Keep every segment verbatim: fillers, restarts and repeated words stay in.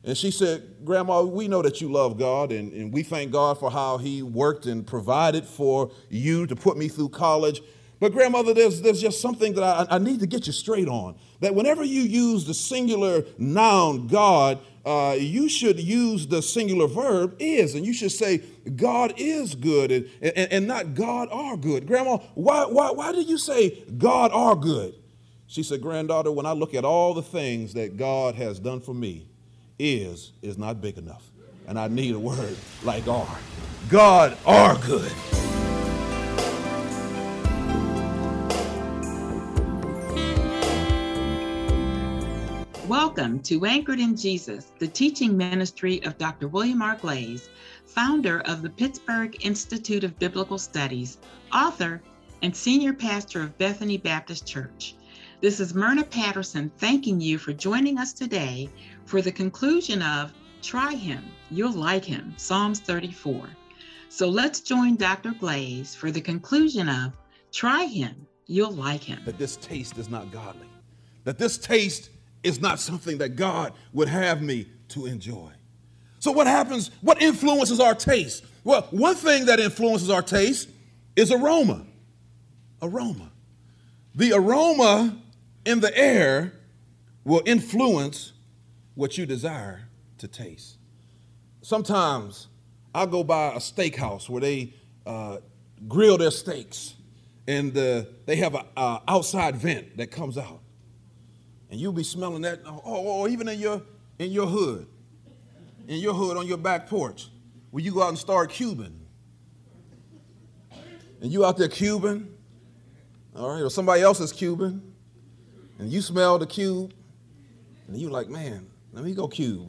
And she said, Grandma, we know that you love God, and, and we thank God for how he worked and provided for you to put me through college. But grandmother, there's, there's just something that I, I need to get you straight on. That whenever you use the singular noun God, uh, you should use the singular verb is. And you should say God is good and, and, and not God are good. Grandma, why, why, why do you say God are good? She said, granddaughter, when I look at all the things that God has done for me, is is not big enough. And I need a word like are. God are good. Welcome to Anchored in Jesus, the teaching ministry of Doctor William R. Glaze, founder of the Pittsburgh Institute of Biblical Studies, author, and senior pastor of Bethany Baptist Church. This is Myrna Patterson thanking you for joining us today for the conclusion of Try Him, You'll Like Him, Psalms thirty-four. So let's join Doctor Glaze for the conclusion of Try Him, You'll Like Him. That this taste is not godly. That this taste is not something that God would have me to enjoy. So what happens? What influences our taste? Well, one thing that influences our taste is aroma. Aroma. The aroma in the air will influence what you desire to taste. Sometimes I'll go by a steakhouse where they uh, grill their steaks, and uh, they have an outside vent that comes out. And you'll be smelling that, oh, or even in your in your hood, in your hood on your back porch, where you go out and start cubing. And you out there cubing, all right, or somebody else is cubing, and you smell the cube, and you like, man, let me go cube.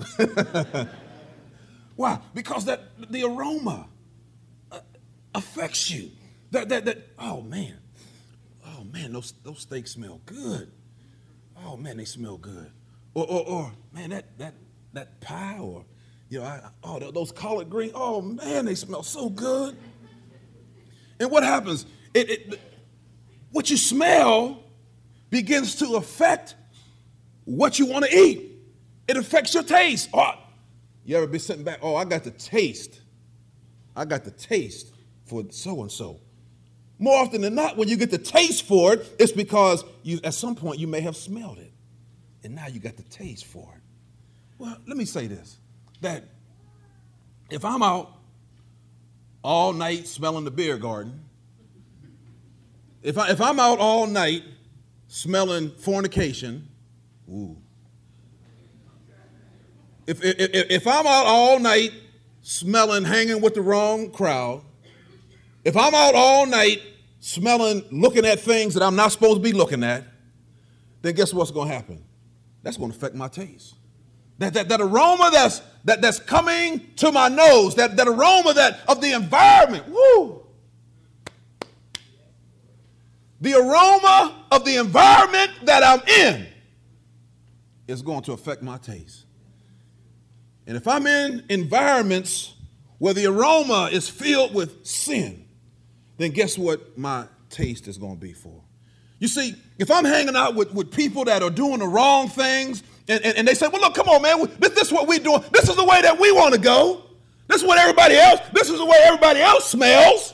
Why? Because that the aroma uh, affects you. That that that. Oh man, oh man, those those steaks smell good. Oh man, they smell good. Or or, or man, that that that pie, or you know, I, oh those collard greens. Oh man, they smell so good. And what happens? It, it what you smell begins to affect what you want to eat. It affects your taste. Oh, you ever be sitting back? Oh, I got the taste. I got the taste for so-and-so. More often than not, when you get the taste for it, it's because you, at some point you may have smelled it, and now you got the taste for it. Well, let me say this, that if I'm out all night smelling the beer garden, if, I, if I'm out all night smelling fornication, ooh. If, if, if I'm out all night smelling hanging with the wrong crowd, if I'm out all night smelling, looking at things that I'm not supposed to be looking at, then guess what's going to happen? That's going to affect my taste. That, that, that aroma that's, that, that's coming to my nose, that, that aroma that of the environment, woo! The aroma of the environment that I'm in is going to affect my taste. And if I'm in environments where the aroma is filled with sin, then guess what my taste is going to be for? You see, if I'm hanging out with, with people that are doing the wrong things, and, and, and they say, well, look, come on, man, this, this is what we're doing. This is the way that we want to go. This is what everybody else, this is the way everybody else smells.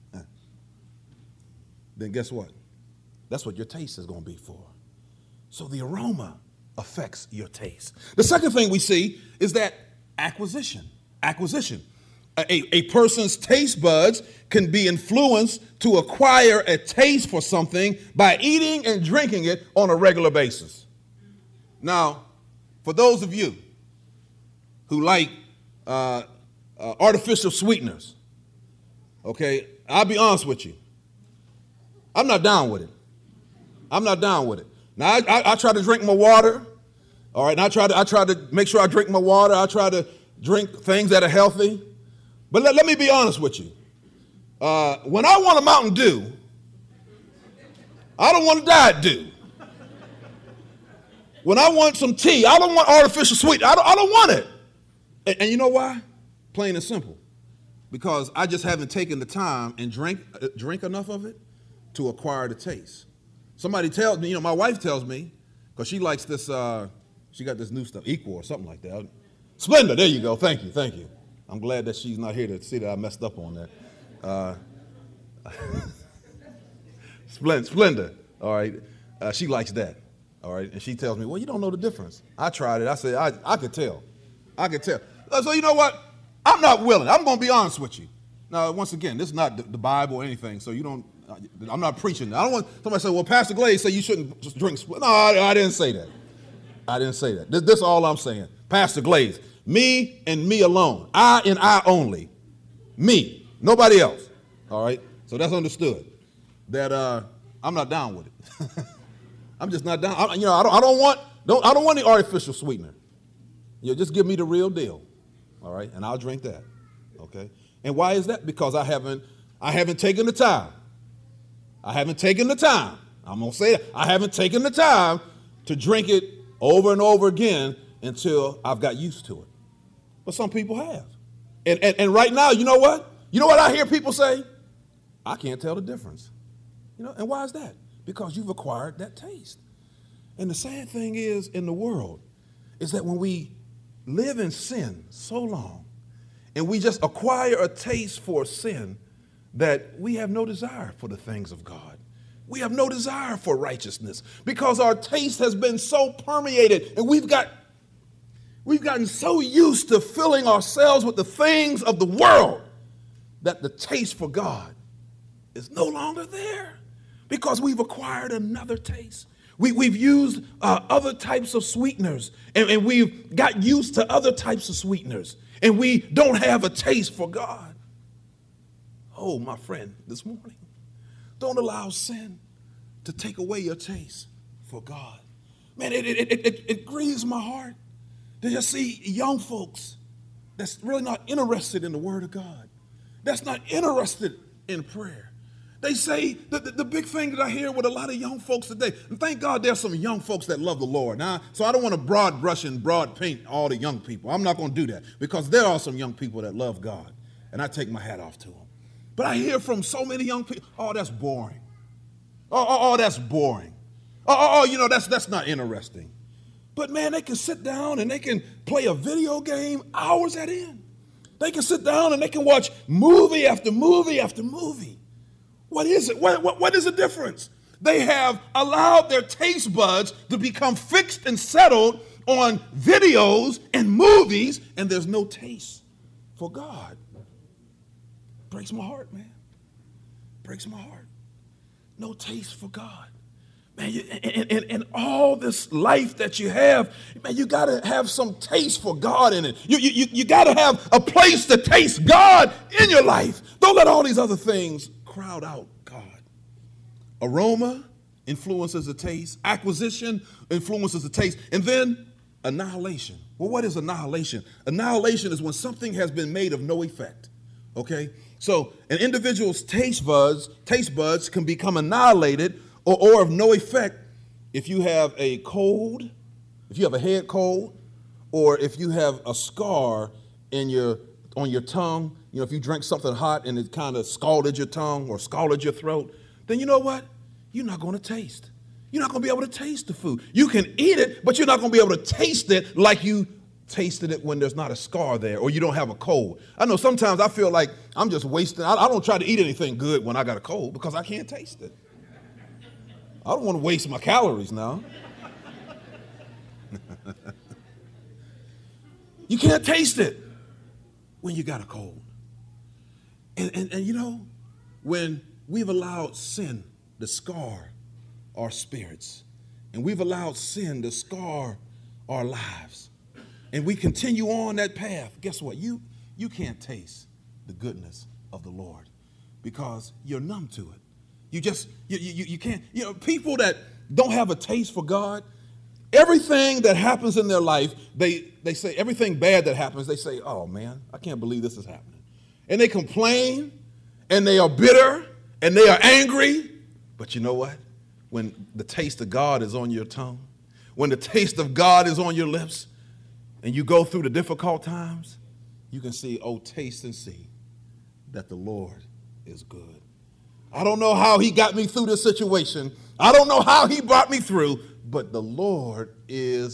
Then guess what? That's what your taste is going to be for. So the aroma affects your taste. The second thing we see is that acquisition. Acquisition. A, a person's taste buds can be influenced to acquire a taste for something by eating and drinking it on a regular basis. Now, for those of you who like uh, uh, artificial sweeteners, okay, I'll be honest with you. I'm not down with it. I'm not down with it. Now, I, I, I try to drink my water, all right, and I try to I try to make sure I drink my water. I try to drink things that are healthy. But let, let me be honest with you. Uh, when I want a Mountain Dew, I don't want a Diet Dew. When I want some tea, I don't want artificial sweet. I don't, I don't want it. And, and you know why? Plain and simple. Because I just haven't taken the time and drink, uh, drink enough of it to acquire the taste. Somebody tells me, you know, my wife tells me, because she likes this, uh, she got this new stuff, Equal or something like that. Splenda, there you go. Thank you, thank you. I'm glad that she's not here to see that I messed up on that. Uh, Splenda, Splenda, all right. Uh, she likes that, all right. And she tells me, well, you don't know the difference. I tried it. I said, I, I could tell. I could tell. So you know what? I'm not willing. I'm going to be honest with you. Now, once again, this is not the, the Bible or anything, so you don't, I'm not preaching. I don't want somebody to say, well, Pastor Glaze said you shouldn't just drink Splenda. No, I, I didn't say that. I didn't say that. This, this is all I'm saying. Pastor Glaze, me and me alone. I and I only. Me. Nobody else. All right? So that's understood. That uh, I'm not down with it. I'm just not down. I, you know, I don't, I don't want don't I don't want the artificial sweetener. You know, just give me the real deal. All right? And I'll drink that. Okay? And why is that? Because I haven't I haven't taken the time. I haven't taken the time. I'm going to say it. I haven't taken the time to drink it over and over again until I've got used to it. But some people have. And, and, and right now, you know what? You know what I hear people say? I can't tell the difference. You know, and why is that? Because you've acquired that taste. And the sad thing is in the world is that when we live in sin so long and we just acquire a taste for sin, that we have no desire for the things of God. We have no desire for righteousness because our taste has been so permeated and we've got we've gotten so used to filling ourselves with the things of the world that the taste for God is no longer there because we've acquired another taste. We, we've used uh, other types of sweeteners and, and we've got used to other types of sweeteners and we don't have a taste for God. Oh, my friend, this morning, don't allow sin to take away your taste for God. Man, it, it, it, it, it grieves my heart to just see young folks that's really not interested in the Word of God, that's not interested in prayer. They say that the, the big thing that I hear with a lot of young folks today, and thank God there's some young folks that love the Lord. Now, so I don't want to broad brush and broad paint all the young people. I'm not going to do that because there are some young people that love God, and I take my hat off to them. But I hear from so many young people, oh, that's boring. Oh, oh, oh that's boring. Oh, oh, oh, you know, that's that's not interesting. But, man, they can sit down and they can play a video game hours at end. They can sit down and they can watch movie after movie after movie. What is it? What, what, what is the difference? They have allowed their taste buds to become fixed and settled on videos and movies, and there's no taste for God. Breaks my heart, man. Breaks my heart. No taste for God. Man, you, and, and, and all this life that you have, man, you got to have some taste for God in it. You, you, you got to have a place to taste God in your life. Don't let all these other things crowd out God. Aroma influences the taste. Acquisition influences the taste. And then annihilation. Well, what is annihilation? Annihilation is when something has been made of no effect. Okay? So an individual's taste buds, taste buds can become annihilated or, or of no effect if you have a cold, if you have a head cold, or if you have a scar in your on your tongue. You know, if you drink something hot and it kind of scalded your tongue or scalded your throat, then you know what? You're not going to taste. You're not going to be able to taste the food. You can eat it, but you're not going to be able to taste it like you tasted it when there's not a scar there or you don't have a cold. I know sometimes I feel like I'm just wasting. I, I don't try to eat anything good when I got a cold because I can't taste it. I don't want to waste my calories now. You can't taste it when you got a cold. And, and, and you know, when we've allowed sin to scar our spirits and we've allowed sin to scar our lives, and we continue on that path, guess what? You, you can't taste the goodness of the Lord because you're numb to it. You just, you, you, you can't, you know, people that don't have a taste for God, everything that happens in their life, they, they say, everything bad that happens, they say, oh man, I can't believe this is happening. And they complain and they are bitter and they are angry. But you know what? When the taste of God is on your tongue, when the taste of God is on your lips, and you go through the difficult times, you can see, oh, taste and see that the Lord is good. I don't know how he got me through this situation. I don't know how he brought me through, but the Lord is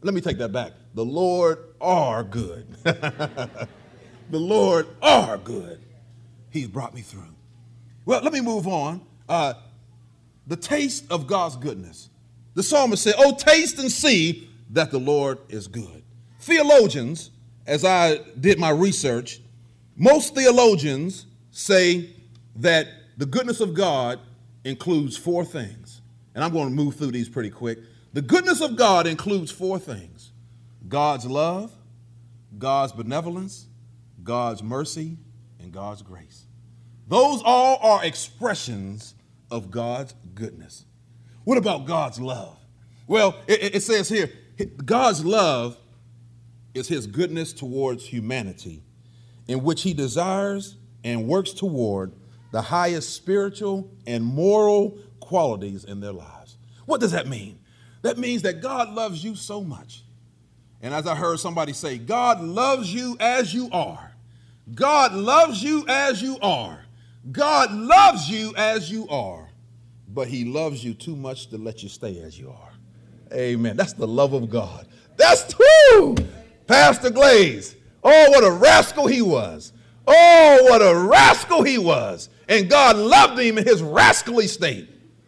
Let me take that back. The Lord are good. The Lord are good. He's brought me through. Well, let me move on. Uh, the taste of God's goodness. The psalmist said, oh, taste and see that the Lord is good. Theologians, as I did my research, most theologians say that the goodness of God includes four things. And I'm going to move through these pretty quick. The goodness of God includes four things: God's love, God's benevolence, God's mercy, and God's grace. Those all are expressions of God's goodness. What about God's love? Well, it, it says here, God's love is his goodness towards humanity, in which he desires and works toward the highest spiritual and moral qualities in their lives. What does that mean? That means that God loves you so much. And as I heard somebody say, God loves you as you are. God loves you as you are. God loves you as you are. But he loves you too much to let you stay as you are. Amen. That's the love of God. That's true. Pastor Glaze. Oh, what a rascal he was. Oh, what a rascal he was. And God loved him in his rascally state.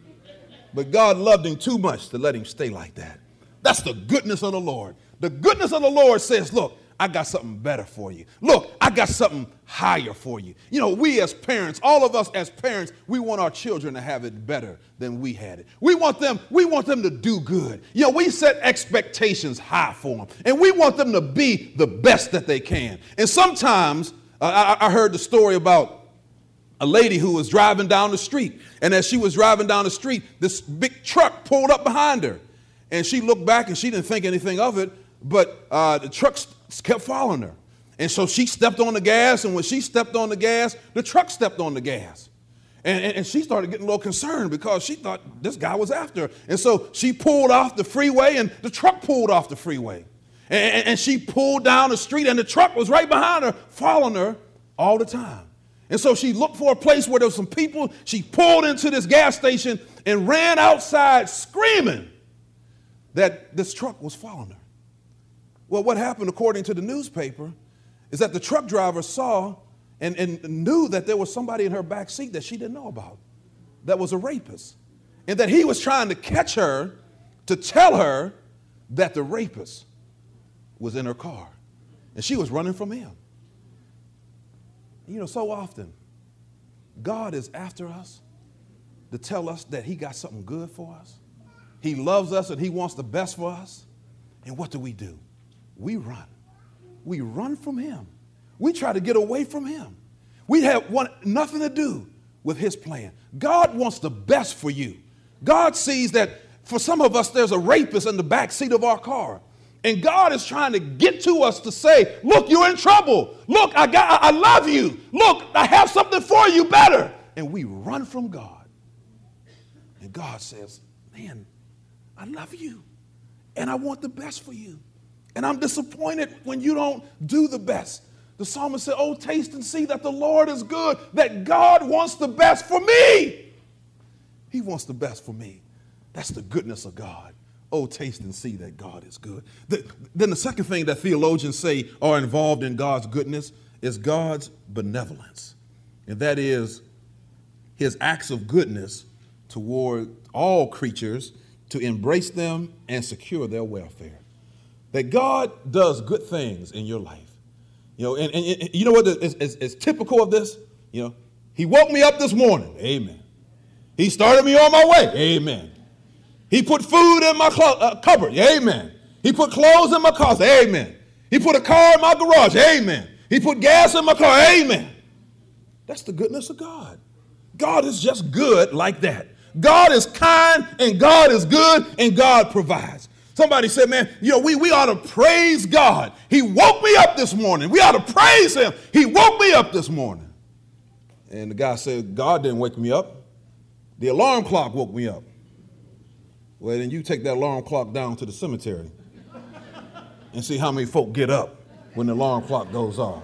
But God loved him too much to let him stay like that. That's the goodness of the Lord. The goodness of the Lord says, look, I got something better for you. Look, I got something higher for you. You know, we as parents, all of us as parents, we want our children to have it better than we had it. We want them, we want them to do good. You know, we set expectations high for them. And we want them to be the best that they can. And sometimes, uh, I, I heard the story about a lady who was driving down the street. And as she was driving down the street, this big truck pulled up behind her. And she looked back and she didn't think anything of it. But uh, the truck kept following her. And so she stepped on the gas. And when she stepped on the gas, the truck stepped on the gas. And, and, and she started getting a little concerned because she thought this guy was after her. And so she pulled off the freeway and the truck pulled off the freeway. And, and, and she pulled down the street and the truck was right behind her, following her all the time. And so she looked for a place where there was some people. She pulled into this gas station and ran outside screaming that this truck was following her. Well, what happened, according to the newspaper, is that the truck driver saw and, and knew that there was somebody in her back seat that she didn't know about, that was a rapist, and that he was trying to catch her to tell her that the rapist was in her car, and she was running from him. You know, so often, God is after us to tell us that he got something good for us. He loves us and he wants the best for us. And what do we do? We run. We run from him. We try to get away from him. We have want nothing to do with his plan. God wants the best for you. God sees that for some of us, there's a rapist in the back seat of our car. And God is trying to get to us to say, look, you're in trouble. Look, I got, I love you. Look, I have something for you better. And we run from God. And God says, man, I love you. And I want the best for you. And I'm disappointed when you don't do the best. The psalmist said, oh, taste and see that the Lord is good, that God wants the best for me. He wants the best for me. That's the goodness of God. Oh, taste and see that God is good. The, then the second thing that theologians say are involved in God's goodness is God's benevolence. And that is his acts of goodness toward all creatures to embrace them and secure their welfare. That God does good things in your life. You know, and, and, and you know what is, is, is typical of this? You know, he woke me up this morning. Amen. He started me on my way. Amen. He put food in my clo- uh, cupboard. Amen. He put clothes in my closet. Amen. He put a car in my garage. Amen. He put gas in my car. Amen. That's the goodness of God. God is just good like that. God is kind and God is good and God provides. Somebody said, man, you know, we, we ought to praise God. He woke me up this morning. We ought to praise him. He woke me up this morning. And the guy said, God didn't wake me up. The alarm clock woke me up. Well, then you take that alarm clock down to the cemetery and see how many folk get up when the alarm clock goes off.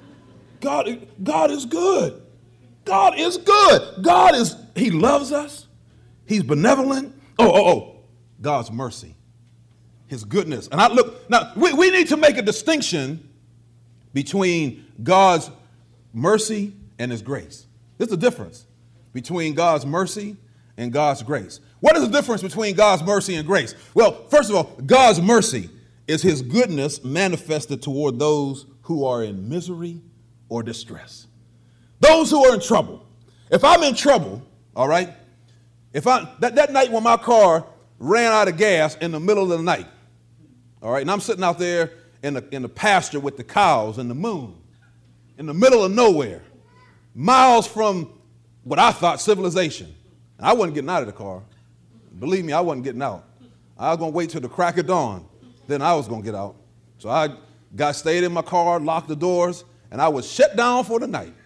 God, God is good. God is good. God is, he loves us. He's benevolent. Oh, oh, oh, God's mercy. His goodness. And I look, now we, we need to make a distinction between God's mercy and his grace. There's a difference between God's mercy and God's grace. What is the difference between God's mercy and grace? Well, first of all, God's mercy is his goodness manifested toward those who are in misery or distress. Those who are in trouble. If I'm in trouble, all right, if I that, that night when my car ran out of gas in the middle of the night, all right, and I'm sitting out there in the, in the pasture with the cows and the moon, in the middle of nowhere, miles from what I thought civilization. And I wasn't getting out of the car. Believe me, I wasn't getting out. I was going to wait till the crack of dawn. Then I was going to get out. So I got stayed in my car, locked the doors, and I was shut down for the night.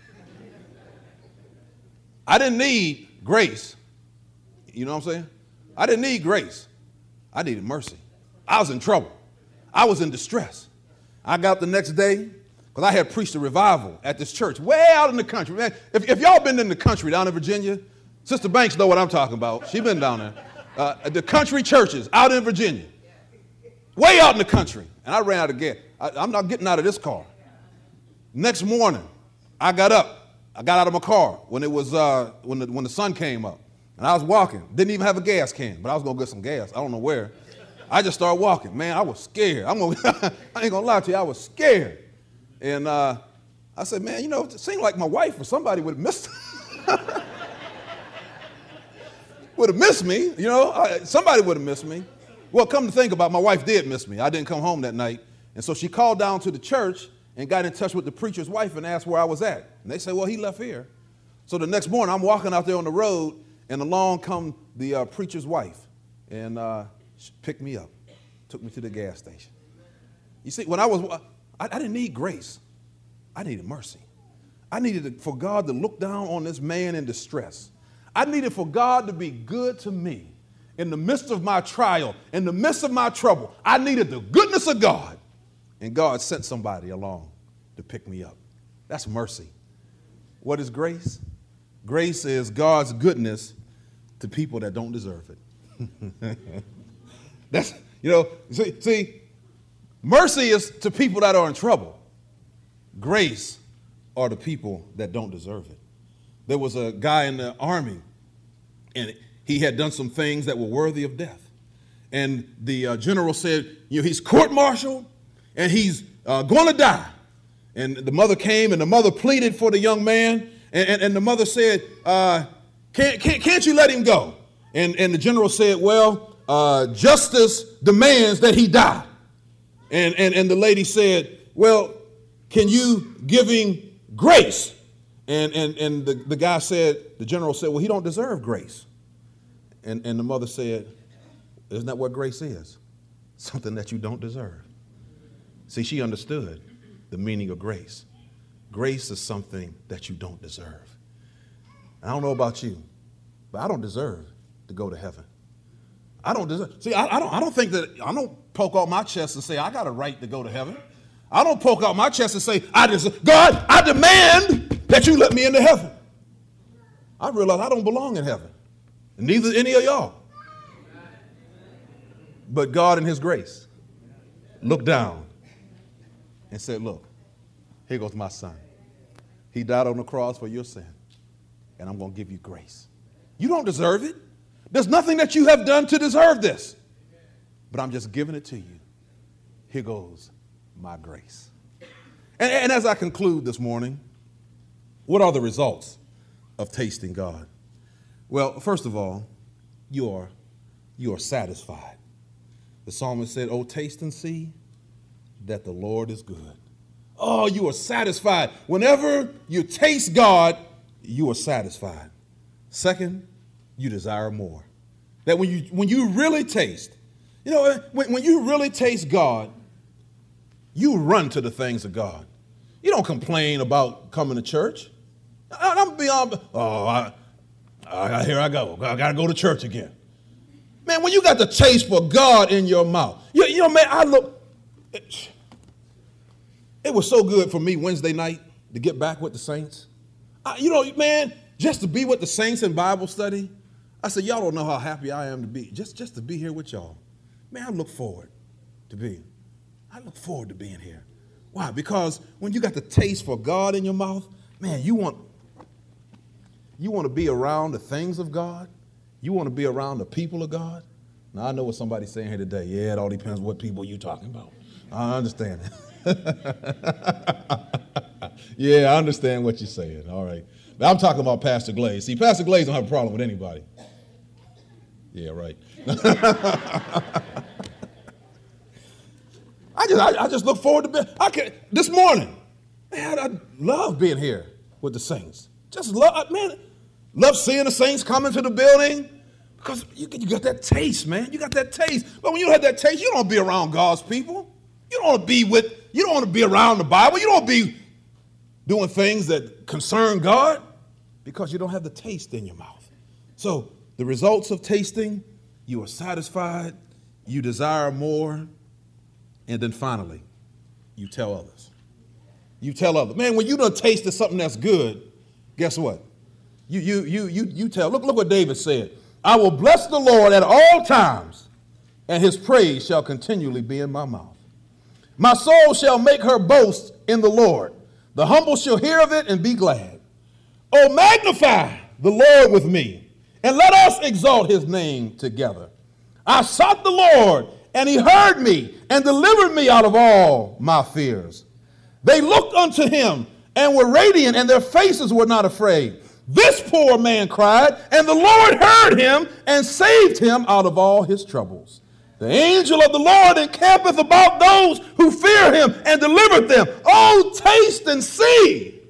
I didn't need grace. You know what I'm saying? I didn't need grace. I needed mercy. I was in trouble. I was in distress. I got up the next day because I had preached a revival at this church way out in the country. Man, if, if y'all been in the country down in Virginia, Sister Banks know what I'm talking about. She's been down there. Uh, the country churches out in Virginia. Way out in the country. And I ran out of gas. I, I'm not getting out of this car. Next morning, I got up. I got out of my car when it was uh, when the when the sun came up. And I was walking. Didn't even have a gas can, but I was going to get some gas. I don't know where. I just started walking. Man, I was scared. I'm gonna, I ain't going to lie to you. I was scared. And uh, I said, man, you know, it seemed like my wife or somebody would have missed would have missed me. You know, I, somebody would have missed me. Well, come to think about it, my wife did miss me. I didn't come home that night. And so she called down to the church and got in touch with the preacher's wife and asked where I was at. And they said, well, he left here. So the next morning, I'm walking out there on the road, and along come the uh, preacher's wife, and uh, she picked me up, took me to the gas station. You see, when I was, I, I didn't need grace. I needed mercy. I needed to, for God to look down on this man in distress. I needed for God to be good to me in the midst of my trial, in the midst of my trouble. I needed the goodness of God, and God sent somebody along to pick me up. That's mercy. What is grace? Grace is God's goodness to people that don't deserve it. That's, you know, see, see, mercy is to people that are in trouble. Grace are the people that don't deserve it. There was a guy in the army, and he had done some things that were worthy of death. And the uh, general said, you know, he's court-martialed, and he's uh, going to die. And the mother came, and the mother pleaded for the young man, and, and, and the mother said, uh, can't, can't, can't you let him go? And, and the general said, well, uh, justice demands that he die. And, and, and the lady said, well, can you give him grace? And, and, and the, the guy said, the general said, well, he don't deserve grace. And, and the mother said, isn't that what grace is? Something that you don't deserve. See, she understood the meaning of grace. Grace is something that you don't deserve. I don't know about you, but I don't deserve to go to heaven. I don't deserve. See, I, I don't. I don't think that. I don't poke out my chest and say I got a right to go to heaven. I don't poke out my chest and say I deserve. God, I demand that you let me into heaven. I realize I don't belong in heaven, and neither any of y'all. But God, in His grace, looked down and said, "Look, here goes my son. He died on the cross for your sin, and I'm going to give you grace. You don't deserve it. There's nothing that you have done to deserve this, but I'm just giving it to you. Here goes my grace." And, and as I conclude this morning, what are the results of tasting God? Well, first of all, you are, you are satisfied. The psalmist said, "Oh, taste and see that the Lord is good." Oh, you are satisfied. Whenever you taste God, you are satisfied. Second, you desire more. That when you when you really taste, you know, when, when you really taste God, you run to the things of God. You don't complain about coming to church. I, I'm beyond, oh, I, I, here I go. I got to go to church again. Man, when you got the taste for God in your mouth, you, you know, man, I look, it, it was so good for me Wednesday night to get back with the saints. I, you know, man, just to be with the saints in Bible study, I said, y'all don't know how happy I am to be, just, just to be here with y'all. Man, I look forward to be. I look forward to being here. Why? Because when you got the taste for God in your mouth, man, you want you want to be around the things of God. You want to be around the people of God. Now, I know what somebody's saying here today. Yeah, it all depends what people you're talking about. I understand that. Yeah, I understand what you're saying. All right. But I'm talking about Pastor Glaze. See, Pastor Glaze don't have a problem with anybody. Yeah, right. I just I, I just look forward to being, I can, this morning, man, I love being here with the saints. Just love, man, love seeing the saints come into the building because you, you got that taste, man. You got that taste. But when you have that taste, you don't want to be around God's people. You don't want to be with, you don't want to be around the Bible. You don't want to be doing things that concern God because you don't have the taste in your mouth. So the results of tasting, you are satisfied, you desire more, and then finally, you tell others. You tell others. Man, when you done tasted something that's good, guess what? You you you you you tell. Look, look what David said. I will bless the Lord at all times, and his praise shall continually be in my mouth. My soul shall make her boast in the Lord. The humble shall hear of it and be glad. Oh, magnify the Lord with me, and let us exalt his name together. I sought the Lord, and he heard me and delivered me out of all my fears. They looked unto him and were radiant, and their faces were not afraid. This poor man cried, and the Lord heard him and saved him out of all his troubles. The angel of the Lord encampeth about those who fear him and delivereth them. Oh, taste and see.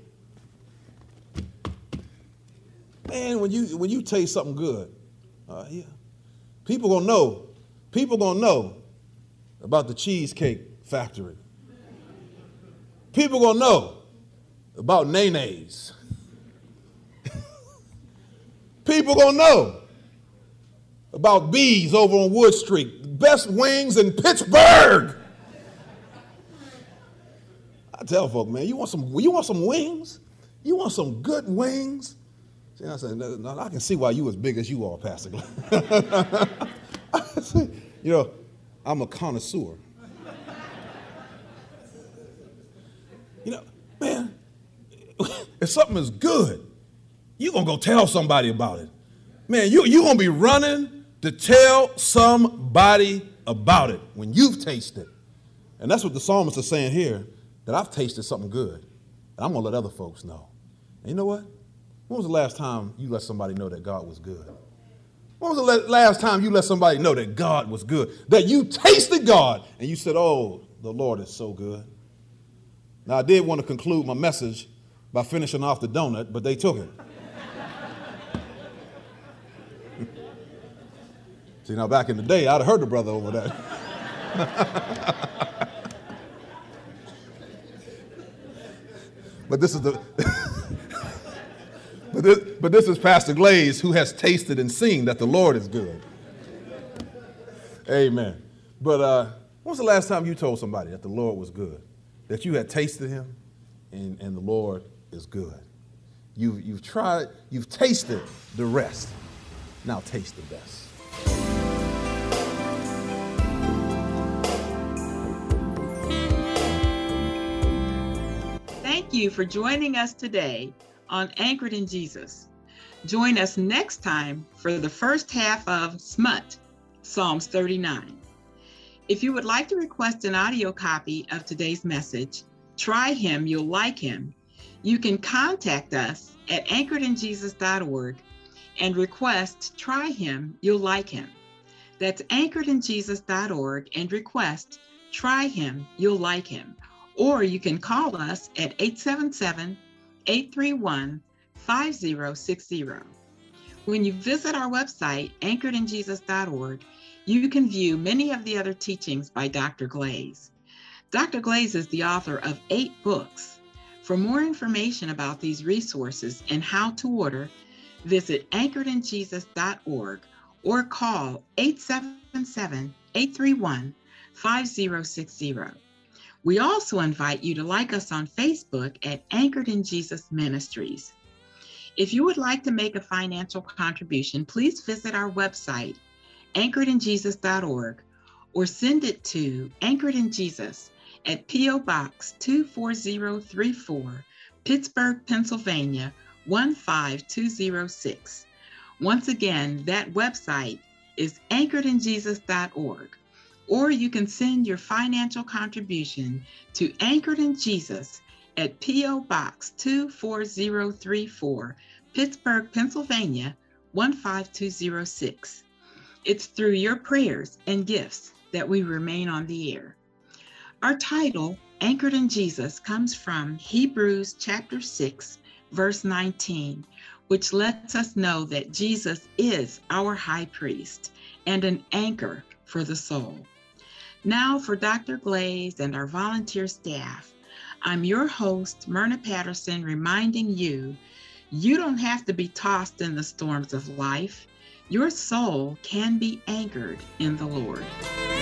Man, when you when you taste something good, uh, yeah, people gonna know. People gonna know about the Cheesecake Factory. People gonna know about Nene's. People gonna know about B's over on Wood Street. Best wings in Pittsburgh. I tell folk, man, you want some you want some wings? You want some good wings? See, I said, no, no, I can see why you as big as you are, Pastor Glenn. You know, I'm a connoisseur. You know, man, if something is good, you're going to go tell somebody about it. Man, you, you're going to be running to tell somebody about it when you've tasted. And that's what the psalmist is saying here, that I've tasted something good, and I'm going to let other folks know. And you know what? When was the last time you let somebody know that God was good? When was the last time you let somebody know that God was good? That you tasted God and you said, oh, the Lord is so good. Now, I did want to conclude my message by finishing off the donut, but they took it. See, now back in the day, I'd have heard the brother over there. But this is the... But this, but this is Pastor Glaze, who has tasted and seen that the Lord is good. Amen. But uh, when was the last time you told somebody that the Lord was good? That you had tasted him and, and the Lord is good? You've, you've tried, you've tasted the rest. Now taste the best. Thank you for joining us today on Anchored in Jesus. Join us next time for the first half of S M U T, Psalms thirty-nine. If you would like to request an audio copy of today's message, Try Him, You'll Like Him, you can contact us at anchored in jesus dot org and request Try Him, You'll Like Him. That's anchored in jesus dot org and request Try Him, You'll Like Him. Or you can call us at eight seven seven, eight three one, five zero six zero. When you visit our website, anchored in jesus dot org, you can view many of the other teachings by Doctor Glaze. Doctor Glaze is the author of eight books. For more information about these resources and how to order, visit anchored in jesus dot org or call eight seven seven, eight three one, five zero six zero. We also invite you to like us on Facebook at Anchored in Jesus Ministries. If you would like to make a financial contribution, please visit our website, anchored in jesus dot org, or send it to Anchored in Jesus at P O Box two four zero three four, Pittsburgh, Pennsylvania one five two zero six. Once again, that website is anchored in jesus dot org, or you can send your financial contribution to Anchored in Jesus at P O Box two four zero three four, Pittsburgh, Pennsylvania one five two zero six. It's through your prayers and gifts that we remain on the air. Our title, Anchored in Jesus, comes from Hebrews chapter six, verse nineteen, which lets us know that Jesus is our high priest and an anchor for the soul. Now for Doctor Glaze and our volunteer staff, I'm your host, Myrna Patterson, reminding you, you don't have to be tossed in the storms of life. Your soul can be anchored in the Lord.